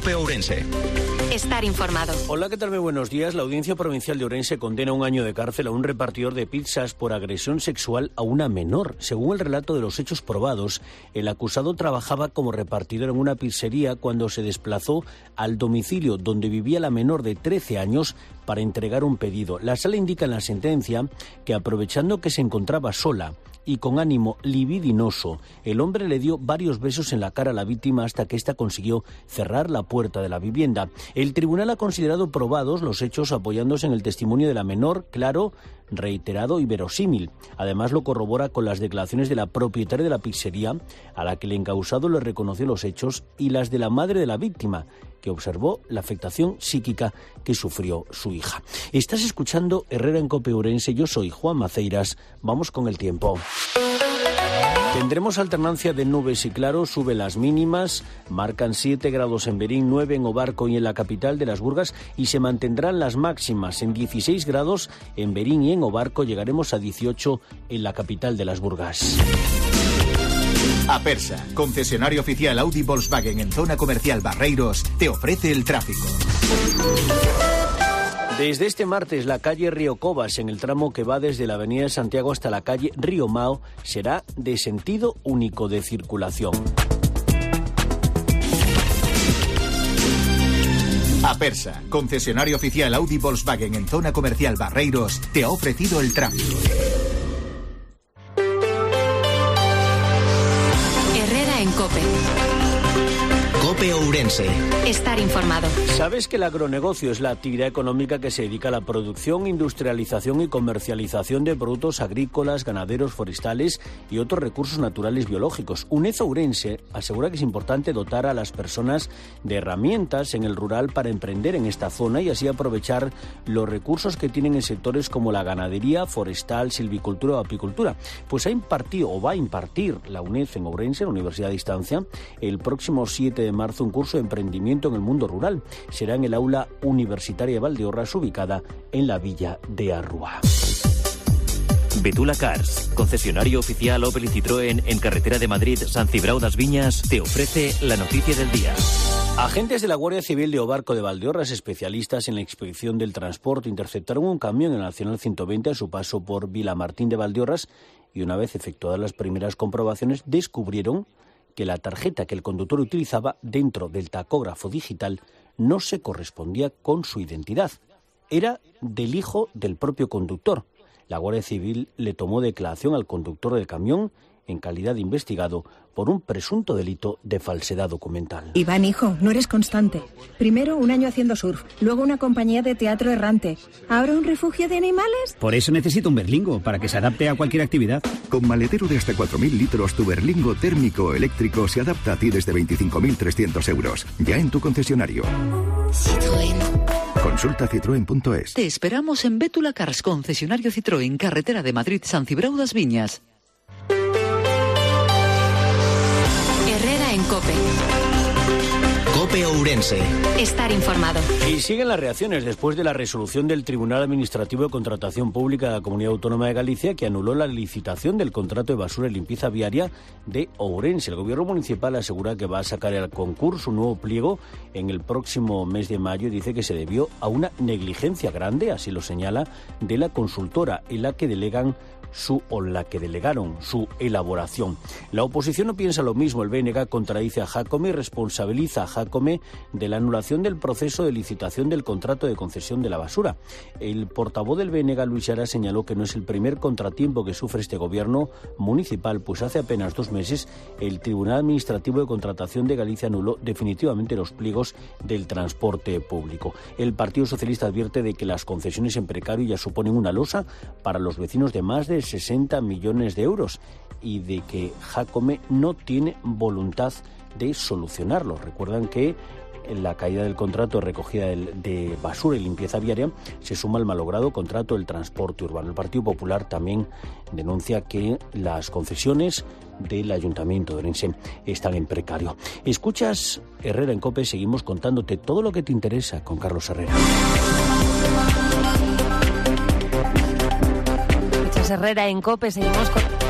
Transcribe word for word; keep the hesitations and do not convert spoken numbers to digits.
COPE Ourense. Estar informado. Hola, ¿qué tal? Muy buenos días. La Audiencia Provincial de Ourense condena un año de cárcel a un repartidor de pizzas por agresión sexual a una menor. Según el relato de los hechos probados, el acusado trabajaba como repartidor en una pizzería cuando se desplazó al domicilio donde vivía la menor de trece años para entregar un pedido. La sala indica en la sentencia que, aprovechando que se encontraba sola y con ánimo libidinoso, el hombre le dio varios besos en la cara a la víctima hasta que ésta consiguió cerrar la puerta de la vivienda. El tribunal ha considerado probados los hechos apoyándose en el testimonio de la menor, claro, reiterado y verosímil. Además, lo corrobora con las declaraciones de la propietaria de la pizzería, a la que el encausado le reconoció los hechos, y las de la madre de la víctima, que observó la afectación psíquica que sufrió su hija. Estás escuchando Herrera en COPE Ourense. Yo soy Juan Maceiras. Vamos con el tiempo. Tendremos alternancia de nubes y claros, suben las mínimas, marcan siete grados en Verín, nueve en Obarco y en la capital de Las Burgas, y se mantendrán las máximas en dieciséis grados en Verín y en Obarco, llegaremos a dieciocho en la capital de Las Burgas. Apersa, concesionario oficial Audi Volkswagen en zona comercial Barreiros, te ofrece el tráfico. Desde este martes, la calle Río Cobas, en el tramo que va desde la avenida de Santiago hasta la calle Río Mao, será de sentido único de circulación. Apersa, concesionario oficial Audi Volkswagen en zona comercial Barreiros, te ha ofrecido el tráfico. Herrera en COPE. COPE Ourense. Estar informado. ¿Sabes que el agronegocio es la actividad económica que se dedica a la producción, industrialización y comercialización de productos agrícolas, ganaderos, forestales y otros recursos naturales biológicos? UNED Ourense asegura que es importante dotar a las personas de herramientas en el rural para emprender en esta zona y así aprovechar los recursos que tienen en sectores como la ganadería, forestal, silvicultura o apicultura. Pues ha impartido o va a impartir la UNED en Ourense, en la Universidad a Distancia, el próximo siete de marzo un curso de emprendimiento en el mundo rural. Será en el aula universitaria de Valdeorras, ubicada en la villa de Arrúa. Betula Cars, concesionario oficial Opel y Citroën en carretera de Madrid, San Cibrao das Viñas, te ofrece la noticia del día. Agentes de la Guardia Civil de Obarco de Valdeorras, especialistas en la inspección del transporte, interceptaron un camión en la Nacional ciento veinte a su paso por Vilamartín de Valdeorras y, una vez efectuadas las primeras comprobaciones, descubrieron que la tarjeta que el conductor utilizaba dentro del tacógrafo digital no se correspondía con su identidad. Era del hijo del propio conductor. La Guardia Civil le tomó declaración al conductor del camión en calidad de investigado por un presunto delito de falsedad documental. Iván, hijo, no eres constante. Primero un año haciendo surf, luego una compañía de teatro errante, ahora un refugio de animales. Por eso necesito un Berlingo, para que se adapte a cualquier actividad. Con maletero de hasta cuatro mil litros, tu Berlingo térmico o eléctrico se adapta a ti desde veinticinco mil trescientos euros. Ya en tu concesionario. Citroën. Consulta citroen punto es. Te esperamos en Betula Cars, concesionario Citroën, carretera de Madrid, San Cibrao das Viñas. Herrera en COPE. COPE Ourense. Estar informado. Y siguen las reacciones después de la resolución del Tribunal Administrativo de Contratación Pública de la Comunidad Autónoma de Galicia, que anuló la licitación del contrato de basura y limpieza viaria de Ourense. El gobierno municipal asegura que va a sacar al concurso un nuevo pliego en el próximo mes de mayo y dice que se debió a una negligencia grande, así lo señala, de la consultora en la que delegan su o la que delegaron su elaboración. La oposición no piensa lo mismo. El B N G contradice a Jácome y responsabiliza a Jácome de la anulación del proceso de licitación del contrato de concesión de la basura. El portavoz del B N G, Luis Ara, señaló que no es el primer contratiempo que sufre este gobierno municipal, pues hace apenas dos meses el Tribunal Administrativo de Contratación de Galicia anuló definitivamente los pliegos del transporte público. El Partido Socialista advierte de que las concesiones en precario ya suponen una losa para los vecinos de más de sesenta millones de euros y de que Jácome no tiene voluntad de solucionarlo. Recuerdan que en la caída del contrato de recogida de basura y limpieza viaria se suma el malogrado contrato del transporte urbano. El Partido Popular también denuncia que las concesiones del Ayuntamiento de Ourense están en precario. Escuchas Herrera en COPE, seguimos contándote todo lo que te interesa con Carlos Herrera. Herrera en COPE, seguimos con...